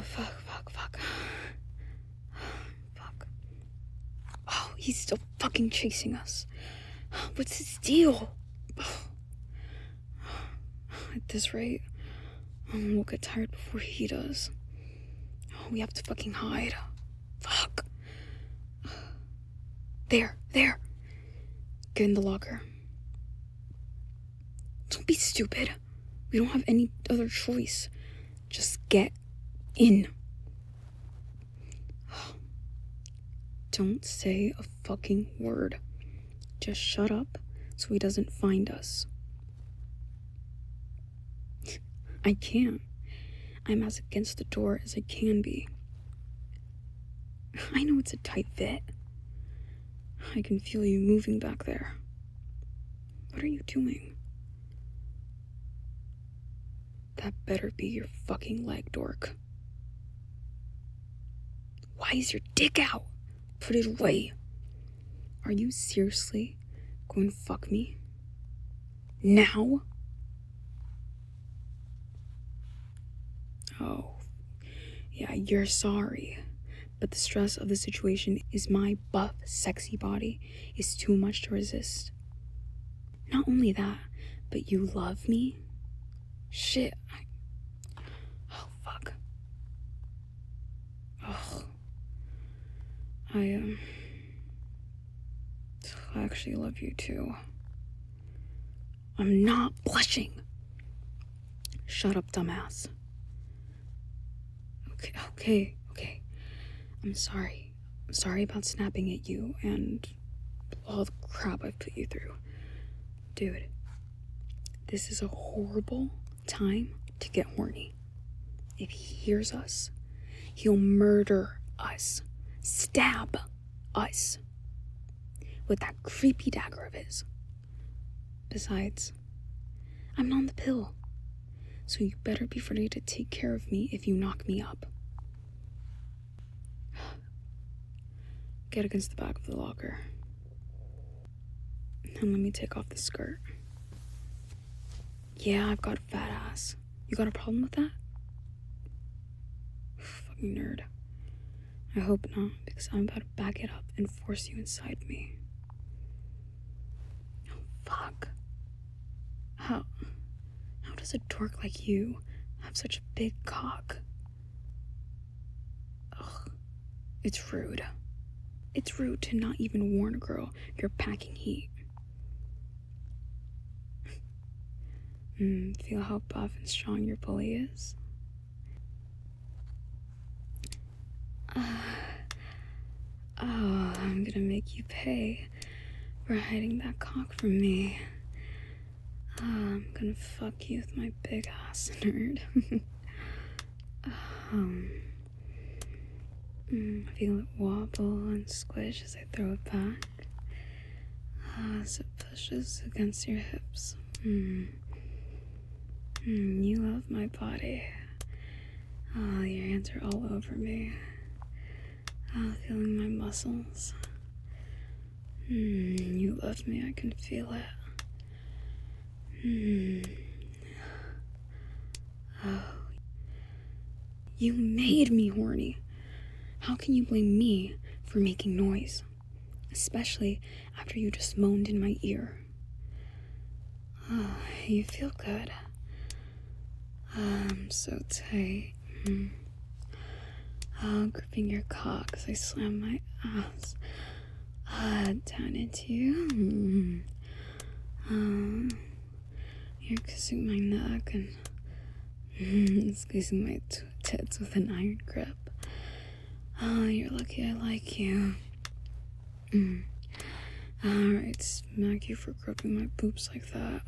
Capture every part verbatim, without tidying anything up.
fuck, fuck, fuck. Fuck. Oh, he's still fucking chasing us. What's his deal? At this rate, um, we'll get tired before he does. Oh, we have to fucking hide. Fuck. There, there. Get in the locker. Don't be stupid. We don't have any other choice. Just get in. Don't say a fucking word. Just shut up so he doesn't find us. I can't. I'm as against the door as I can be. I know it's a tight fit. I can feel you moving back there. What are you doing? That better be your fucking leg, dork. Why is your dick out? Put it away. Are you seriously going to fuck me? Now? Oh, yeah, you're sorry. But the stress of the situation is my buff, sexy body is too much to resist. Not only that, but you love me? Shit. I... Oh, fuck. Oh. I, um... I actually love you too. I'm not blushing. Shut up, dumbass. Okay, okay, okay. I'm sorry. I'm sorry about snapping at you and all the crap I've put you through. Dude, this is a horrible time to get horny. If he hears us, he'll murder us. Stab us. With that creepy dagger of his. Besides, I'm not on the pill. So you better be ready to take care of me if you knock me up. Get against the back of the locker. And let me take off the skirt. Yeah, I've got a fat ass. You got a problem with that? Fucking nerd. I hope not, because I'm about to back it up and force you inside me. Oh, fuck. How... How does a dork like you have such a big cock? Ugh. It's rude. It's rude to not even warn a girl you're packing heat. Mm, feel how buff and strong your bully is? Uh, oh, I'm gonna make you pay for hiding that cock from me. Oh, I'm gonna fuck you with my big ass, nerd. um, mm, feel it wobble and squish as I throw it back. Oh, as it pushes against your hips. Mm. Mm, you love my body. Oh, your hands are all over me. Oh, feeling my muscles. Mm, you love me, I can feel it. Mm. Oh. You made me horny. How can you blame me for making noise? Especially after you just moaned in my ear. Oh, you feel good. I'm so tight. Mm. Oh, gripping your cock as I slam my ass uh, down into you. Mm. Oh, you're kissing my neck and mm, squeezing my t- tits with an iron grip. Oh, you're lucky I like you. Mm. Alright, smack you for gripping my boobs like that.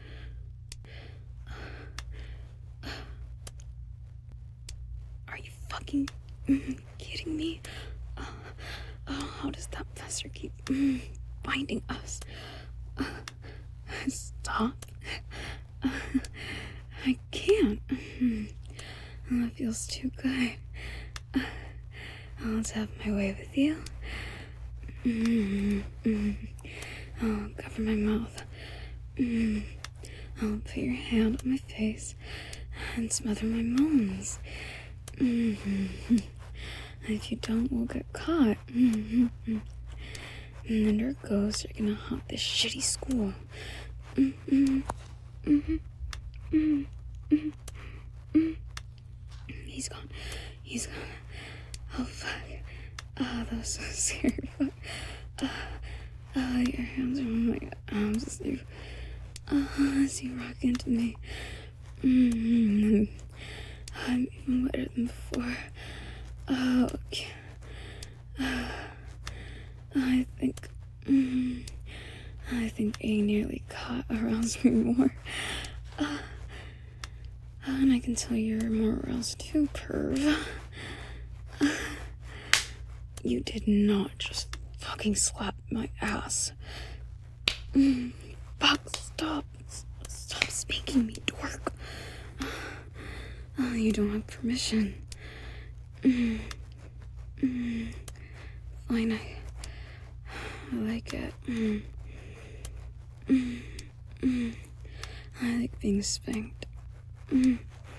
Are you fucking mm, kidding me? Uh, oh, how does that fester keep mm, binding us? Uh, stop. Uh, I can't. Mm, oh, that feels too good. Uh, Let's have my way with you. Mm, mm. Oh, cover my mouth. Mm. I'll put your hand on my face and smother my moans. Mm-hmm. If you don't, we'll get caught. Mm-hmm. And then there goes, you're gonna haunt this shitty school. Mm-hmm. Mm-hmm. Mm-hmm. Mm-hmm. He's gone. He's gone. Oh, fuck. Oh, that was so scary. Fuck. Oh, oh, your hands are on my arms as you, oh, as you rock into me. Mm-hmm. I'm even wetter than before. Oh, okay. Oh, I think, mm, I think being nearly caught aroused me more. Uh, and I can tell you're more aroused too, perv. Uh, you did not just fucking slap my ass. Mm, fuck, stop. Stop speaking me, dork. Oh, you don't have permission. Mm, mm, fine, I, I like it. Mm, mm, mm, I like being spanked. Mm,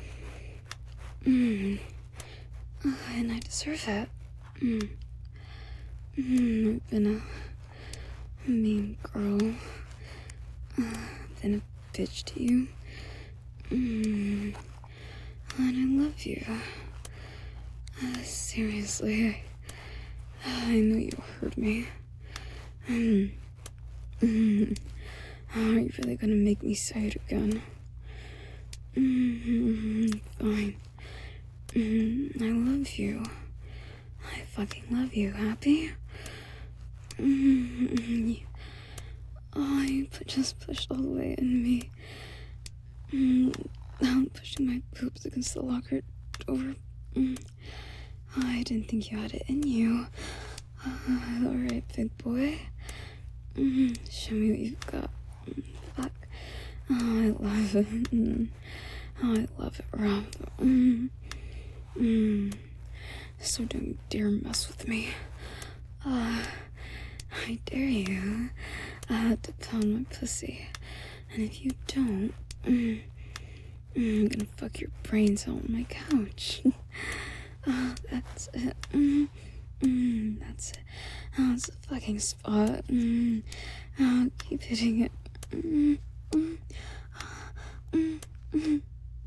mm, oh, and I deserve it. Mm, mm, I've been a mean girl. Uh, I've been a bitch to you. Mm, and I love you. Uh, seriously, I, I know you heard me. Mm, mm, are you really gonna make me say it again? Mm, fine. Mm, I love you. I fucking love you. Happy? Mm, oh, you just pushed all the way in me. Mm, I'm pushing my boobs against the locker door. Mm, I didn't think you had it in you. Uh, Alright, big boy. Mm, show me what you've got. Mm, fuck. Oh, I love it. Mm, oh, I love it, Rob. Mm, mm. So don't you dare mess with me. Uh, I dare you uh, to pound my pussy. And if you don't, mm, I'm gonna fuck your brains out on my couch. Oh, that's it. Mm, mm, that's it. Oh, it's a fucking spot. Mm, oh, keep hitting it. Mm, mm, mm, mm,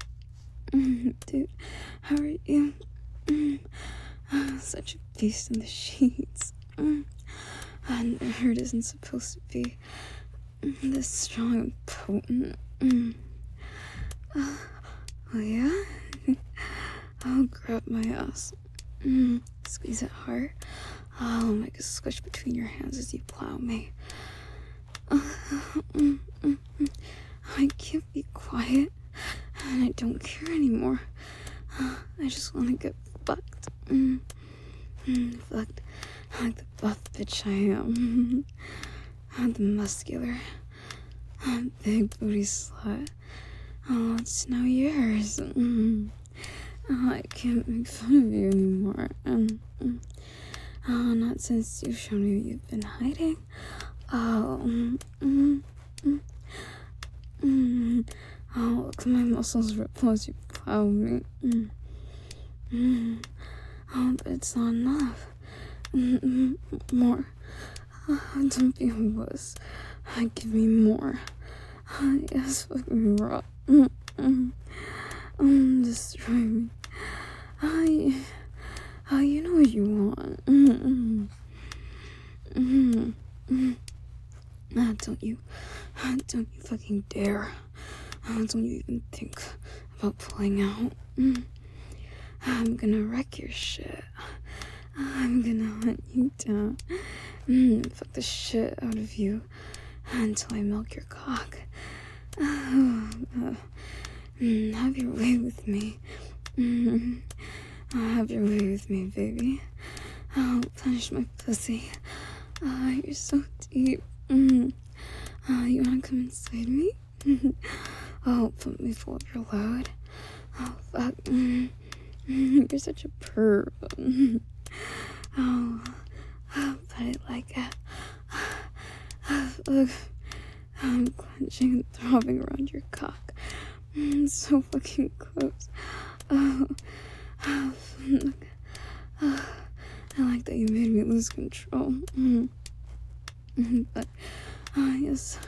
mm, dude, how are you? Mm, oh, such a beast in the sheets. Mm, and hurt isn't supposed to be mm, this strong and potent. Mm. Uh, oh yeah? I'll grab my ass. Mm, squeeze it hard. I'll make a squish between your hands as you plow me. Uh, mm, mm, mm. I can't be quiet, and I don't care anymore. Uh, I just want to get fucked. Mm, mm, fucked like the buff bitch I am. I'm the muscular, I'm big booty slut. Oh, it's now yours. Mm. Oh, I can't make fun of you anymore. Um, mm. Oh, not since you've shown me what you've been hiding. Oh, mm, mm, mm, mm. Oh, look at my muscles ripple as you plow me. Mm, mm. Oh, but it's not enough. Mm, mm, more. Oh, don't be a wuss. Uh, give me more. Uh, yes, fuck me raw. Mm, mm. Um, destroy me. I, oh, you know what you want. Mm-mm. Mm-mm. Mm-mm. Ah, don't you, ah, don't you fucking dare. Ah, don't you even think about pulling out. Mm. I'm gonna wreck your shit. I'm gonna hunt you down. Mm, fuck the shit out of you until I milk your cock. Oh, uh, mm, have your way with me. Mm, oh, have your way with me, baby. I'll punish my pussy. Oh, you're so deep. Mm. Oh, you wanna come inside me? Oh, put me full of your load. Oh, fuck. Mm. Mm, you're such a perv. Mm. Oh, oh, but I like it. Oh, look. I'm clenching and throbbing around your cock. Mm, so fucking close. Oh, I like that you made me lose control. But, uh, yes.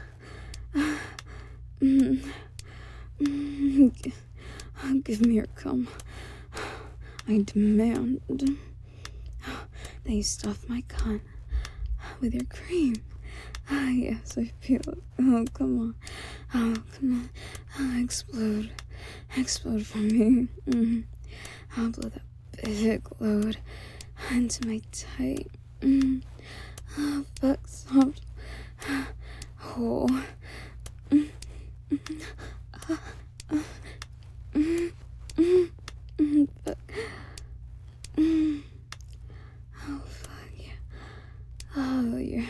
Give me your cum. I demand that you stuff my cunt with your cream. Ah, yes, I feel it. Oh, come on. Oh, come on. Oh, explode. Explode for me. Mm. I'll blow that big load into my tight, mm. Oh, fuck, soft hole. Mm. Uh, uh, mm. Mm. Mm. Fuck. Mm. Oh, fuck, yeah. Oh, yeah.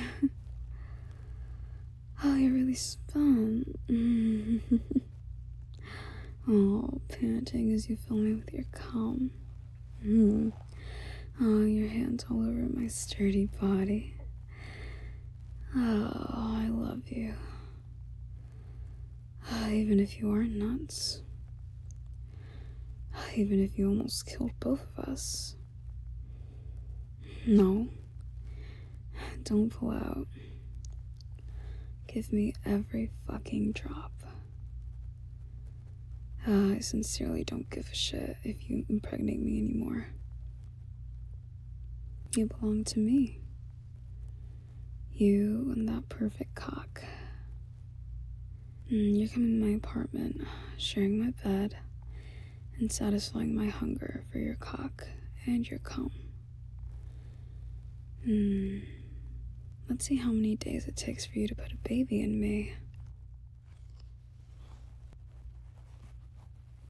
Oh, you're really spun. Mm. Oh, panting as you fill me with your cum. Mm. Oh, your hands all over my sturdy body. Oh, I love you. Oh, even if you are nuts. Oh, even if you almost killed both of us. No. Don't pull out. Give me every fucking drop. Uh, I sincerely don't give a shit if you impregnate me anymore. You belong to me. You and that perfect cock. Mm, you're coming to my apartment, sharing my bed, and satisfying my hunger for your cock and your cum. Hmm. Let's see how many days it takes for you to put a baby in me.